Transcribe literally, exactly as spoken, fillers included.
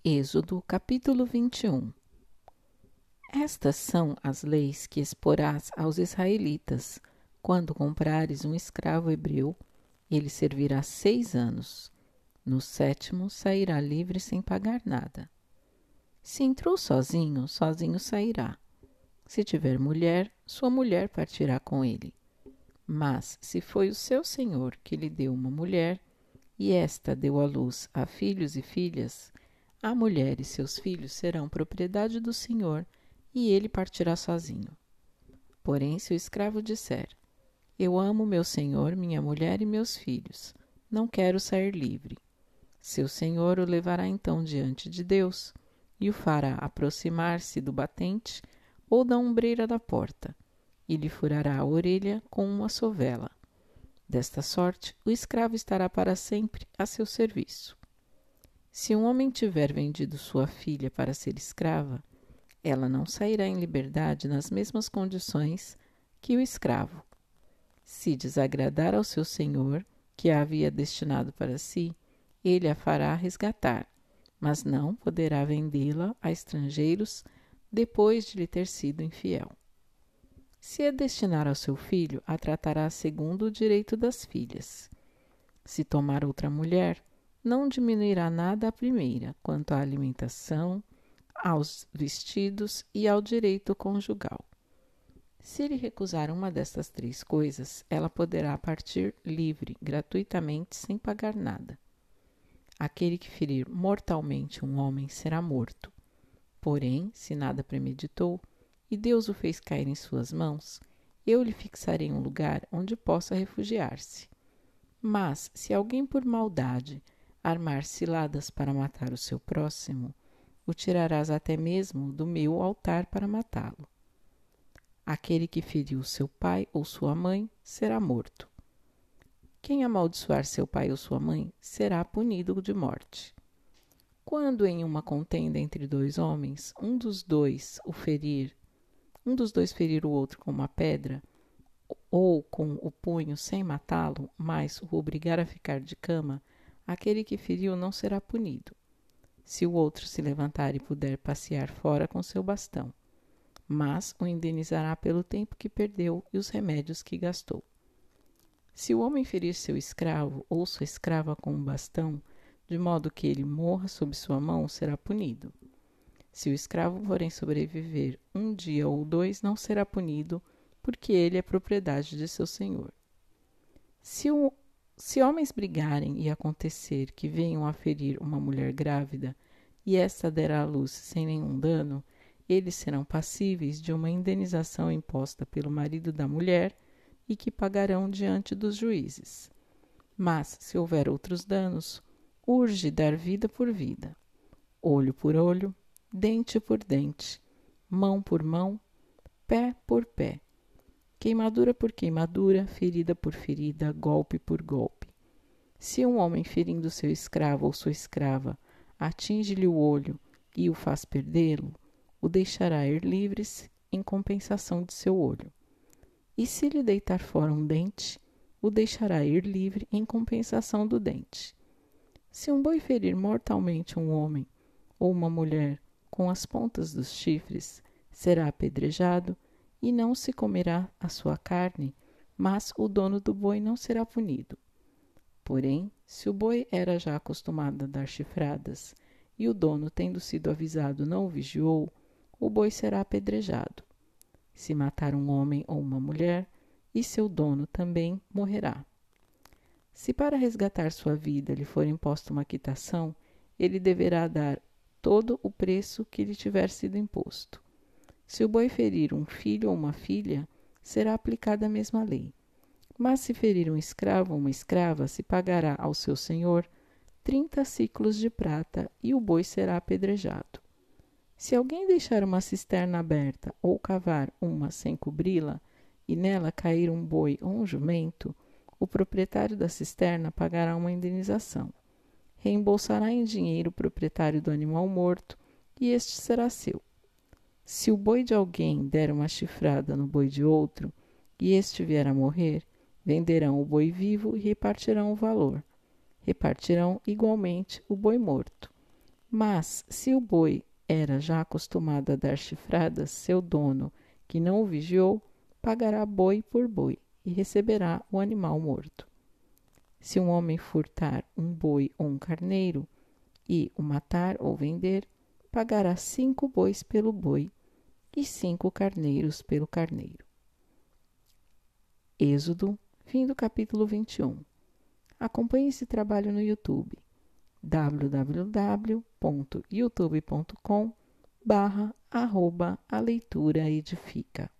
Êxodo, capítulo vinte e um. Estas são as leis que exporás aos israelitas, quando comprares um escravo hebreu, ele servirá seis anos. No sétimo sairá livre sem pagar nada. Se entrou sozinho, sozinho sairá. Se tiver mulher, sua mulher partirá com ele. Mas, se foi o seu senhor que lhe deu uma mulher, e esta deu à luz a filhos e filhas, a mulher e seus filhos serão propriedade do senhor, e ele partirá sozinho. Porém, se o escravo disser: Eu amo meu senhor, minha mulher e meus filhos, não quero sair livre, seu senhor o levará então diante de Deus, e o fará aproximar-se do batente ou da ombreira da porta, e lhe furará a orelha com uma sovela. Desta sorte, o escravo estará para sempre a seu serviço. Se um homem tiver vendido sua filha para ser escrava, ela não sairá em liberdade nas mesmas condições que o escravo. Se desagradar ao seu senhor, que a havia destinado para si, ele a fará resgatar, mas não poderá vendê-la a estrangeiros depois de lhe ter sido infiel. Se a destinar ao seu filho, a tratará segundo o direito das filhas. Se tomar outra mulher, não diminuirá nada à primeira, quanto à alimentação, aos vestidos e ao direito conjugal. Se lhe recusar uma destas três coisas, ela poderá partir livre, gratuitamente, sem pagar nada. Aquele que ferir mortalmente um homem será morto. Porém, se nada premeditou, e Deus o fez cair em suas mãos, eu lhe fixarei um lugar onde possa refugiar-se. Mas, se alguém por maldade armar ciladas para matar o seu próximo, o tirarás até mesmo do meu altar para matá-lo. Aquele que feriu seu pai ou sua mãe será morto. Quem amaldiçoar seu pai ou sua mãe será punido de morte. Quando em uma contenda entre dois homens, um dos dois o ferir, um dos dois ferir o outro com uma pedra, ou com o punho sem matá-lo, mas o obrigar a ficar de cama, aquele que feriu não será punido, se o outro se levantar e puder passear fora com seu bastão, mas o indenizará pelo tempo que perdeu e os remédios que gastou. Se o homem ferir seu escravo ou sua escrava com um bastão, de modo que ele morra sob sua mão, será punido. Se o escravo, porém, sobreviver um dia ou dois, não será punido, porque ele é propriedade de seu senhor. Se, o, se homens brigarem e acontecer que venham a ferir uma mulher grávida, e esta der à luz sem nenhum dano, eles serão passíveis de uma indenização imposta pelo marido da mulher e que pagarão diante dos juízes. Mas, se houver outros danos, urge dar vida por vida, olho por olho, dente por dente, mão por mão, pé por pé, queimadura por queimadura, ferida por ferida, golpe por golpe. Se um homem ferindo seu escravo ou sua escrava atinge-lhe o olho e o faz perdê-lo, o deixará ir livres em compensação de seu olho. E se lhe deitar fora um dente, o deixará ir livre em compensação do dente. Se um boi ferir mortalmente um homem ou uma mulher com as pontas dos chifres, será apedrejado e não se comerá a sua carne, mas o dono do boi não será punido. Porém, se o boi era já acostumado a dar chifradas e o dono, tendo sido avisado, não o vigiou, o boi será apedrejado. Se matar um homem ou uma mulher, e seu dono também morrerá. Se para resgatar sua vida lhe for imposta uma quitação, ele deverá dar todo o preço que lhe tiver sido imposto. Se o boi ferir um filho ou uma filha, será aplicada a mesma lei. Mas se ferir um escravo ou uma escrava, se pagará ao seu senhor trinta siclos de prata e o boi será apedrejado. Se alguém deixar uma cisterna aberta ou cavar uma sem cobri-la, e nela cair um boi ou um jumento, o proprietário da cisterna pagará uma indenização. Reembolsará em dinheiro o proprietário do animal morto, e este será seu. Se o boi de alguém der uma chifrada no boi de outro, e este vier a morrer, venderão o boi vivo e repartirão o valor. Repartirão igualmente o boi morto. Mas, se o boi era já acostumado a dar chifradas, seu dono, que não o vigiou, pagará boi por boi e receberá o animal morto. Se um homem furtar um boi ou um carneiro e o matar ou vender, pagará cinco bois pelo boi e cinco carneiros pelo carneiro. Êxodo, fim do capítulo vinte e um. Acompanhe esse trabalho no YouTube, w w w ponto youtube ponto com barra arroba a leitura edifica.